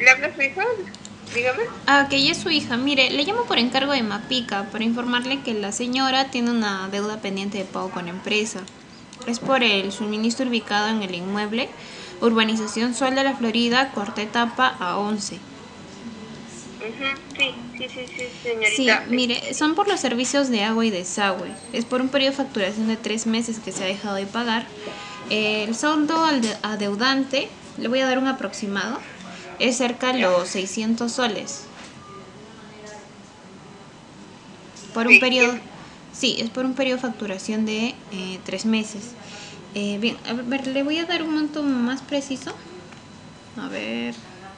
¿Le habla a su hija? Dígame. Ah, que ella es su hija. Mire, le llamo por encargo de Mapica para informarle que la señora tiene una deuda pendiente de pago con la empresa. Es por el suministro ubicado en el inmueble Urbanización Sol de la Florida, cuarta etapa a 11. Ujú, sí, sí, sí, sí, Sí, señorita. mire, son por los servicios de agua y desagüe. Es por un periodo de facturación de 3 meses que se ha dejado de pagar. El saldo adeudante, le voy a dar un aproximado, es cerca de Ya. los 600 soles. Por un periodo, 600. sí, es por un periodo de facturación de 3 meses. Bien, a ver, le voy a dar un monto más preciso. A ver.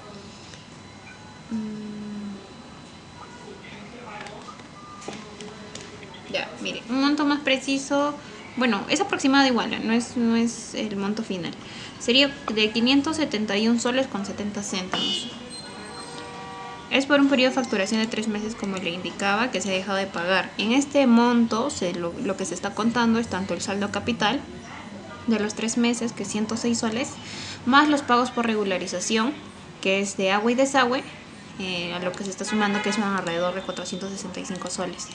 Ya, mire, un monto más preciso. Bueno, es aproximado igual, no es el monto final. Sería de 571 soles con 70 céntimos. Es por un periodo de facturación de 3 meses, como le indicaba, que se ha dejado de pagar. En este monto, lo que se está contando es tanto el saldo capital de los 3 meses, que es 106 soles, más los pagos por regularización, que es de agua y desagüe, a lo que se está sumando, que son alrededor de 465 soles.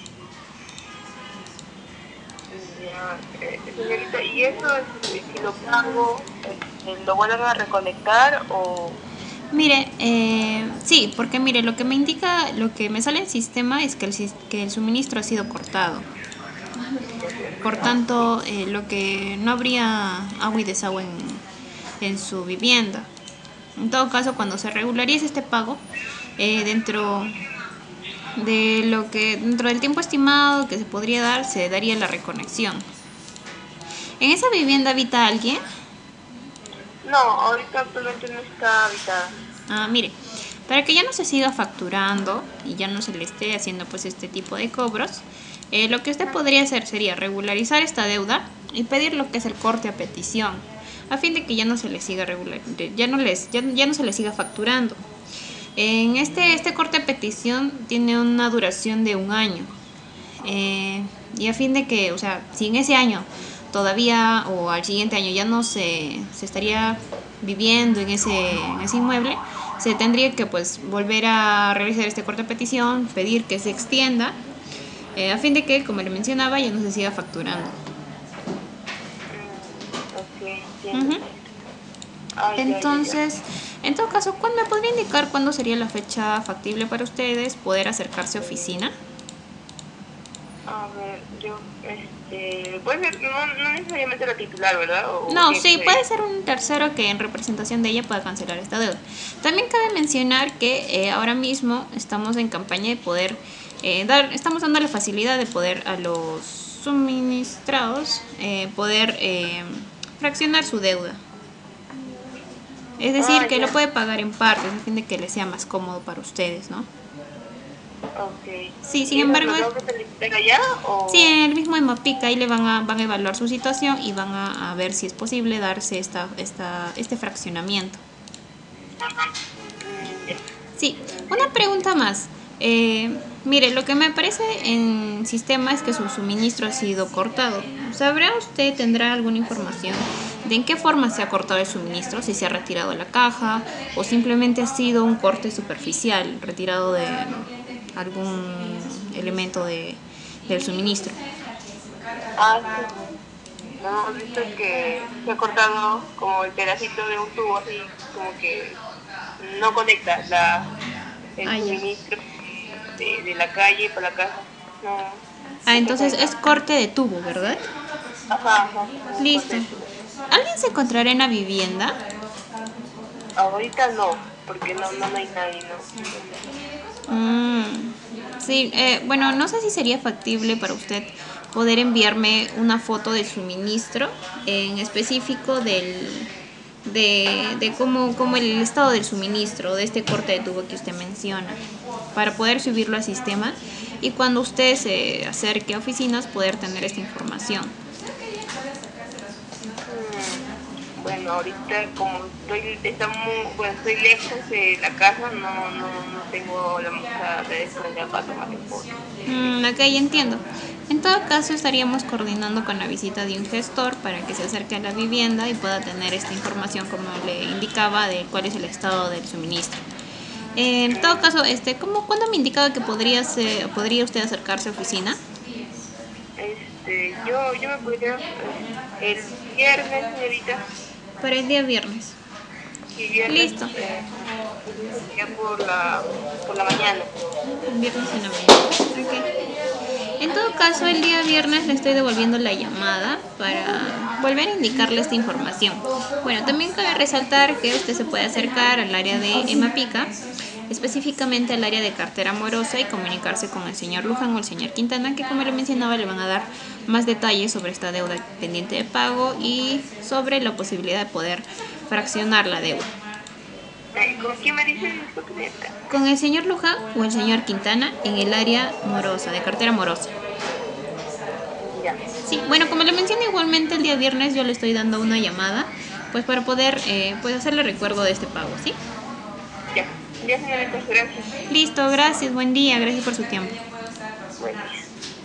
Ya, señorita, ¿y eso si lo pago, lo vuelven a recolectar o...? Mire, sí, porque mire, lo que me indica, lo que me sale en sistema es que el suministro ha sido cortado. Por tanto, lo que no habría agua y desagüe en su vivienda. En todo caso, cuando se regularice este pago, dentro dentro del tiempo estimado que se podría dar, se daría la reconexión. ¿En esa vivienda habita alguien? No, ahorita actualmente no está habitada. Ah, mire, para que ya no se siga facturando y ya no se le esté haciendo pues este tipo de cobros, lo que usted podría hacer sería regularizar esta deuda y pedir lo que es el corte a petición, a fin de que ya no se le siga ya no se le siga facturando. En este corte a petición tiene una duración de 1 año. Y a fin de que, o sea, si en ese año todavía o al siguiente año ya no se estaría viviendo en ese inmueble, se tendría que pues volver a realizar este corte de petición, pedir que se extienda, a fin de que, como le mencionaba, ya no se siga facturando. Ok, entiendo, Ujú. señorita. Ah, ya, ya, ya. Entonces, en todo caso, ¿cuándo me podría indicar cuándo sería la fecha factible para ustedes poder acercarse a oficina? A ver, puede ser, no necesariamente la titular, ¿verdad? O No, tiene que sí, ser puede ella. ser un tercero que en representación de ella pueda cancelar esta deuda. También cabe mencionar que ahora mismo estamos en campaña de poder estamos dando la facilidad de poder a los suministrados poder fraccionar su deuda. Es Ah, decir, que lo ya, puede pagar en partes a fin de que le sea más cómodo para ustedes, ¿no? ok. Sí, sin ¿Y eso embargo, lo tengo que solicitar allá sí, o...? en el mismo Emapic ahí le van a evaluar su situación y van a ver si es posible darse este fraccionamiento. Ya. Sí, una Entiendo. pregunta más. Mire, lo que me aparece en sistema es que su suministro ha sido cortado. ¿Sabrá usted, tendrá alguna información de en qué forma se ha cortado el suministro? Si se ha retirado la caja o simplemente ha sido un corte superficial, retirado de algún elemento del suministro. Ah, sí. Hemos visto que se ha cortado como el pedacito de un tubo así, como que no conecta el Ah, ya. suministro de la calle para la casa. No, Ah, no se ha entonces es conectado. corte de tubo, ¿verdad? Ajá, ajá, un corte Listo. de tubo. ¿Alguien se encontrará en la vivienda? Ahorita no, porque no hay nadie, no, no sé. Mm, sí, bueno, no sé si sería factible para usted poder enviarme una foto del suministro, en específico de cómo el estado del suministro, de este corte de tubo que usted menciona, para poder subirlo al sistema y cuando usted se acerque a oficinas poder tener esta información. Bueno, ahorita como bueno, estoy lejos de la casa, no tengo la disponibilidad para tomarle fotos. Ok, entiendo. En todo caso, estaríamos coordinando con la visita de un gestor para que se acerque a la vivienda y pueda tener esta información, como le indicaba, de cuál es el estado del suministro. En todo caso, ¿cuándo me indicaba que podría usted acercarse a oficina? Yo me podría, el viernes, señorita, Para el día viernes. y viernes, Listo. sería por la mañana. Viernes en la mañana. Ok. En todo caso, el día viernes le estoy devolviendo la llamada para volver a indicarle esta información. Bueno, también cabe resaltar que usted se puede acercar al área de Emapica, específicamente al área de cartera morosa, y comunicarse con el señor Luján o el señor Quintana, que como le mencionaba le van a dar más detalles sobre esta deuda pendiente de pago y sobre la posibilidad de poder fraccionar la deuda. ¿Con quién me dice? Disculpe, señorita. Con el señor Luján o el señor Quintana en el área morosa, de cartera morosa. Ya, Sí, bueno, como le mencioné, igualmente el día viernes yo le estoy dando una llamada, pues para poder pues hacerle recuerdo de este pago, ¿sí? ya. Ya, señorita, gracias. Listo, gracias, buen día, gracias por su tiempo. Buen día.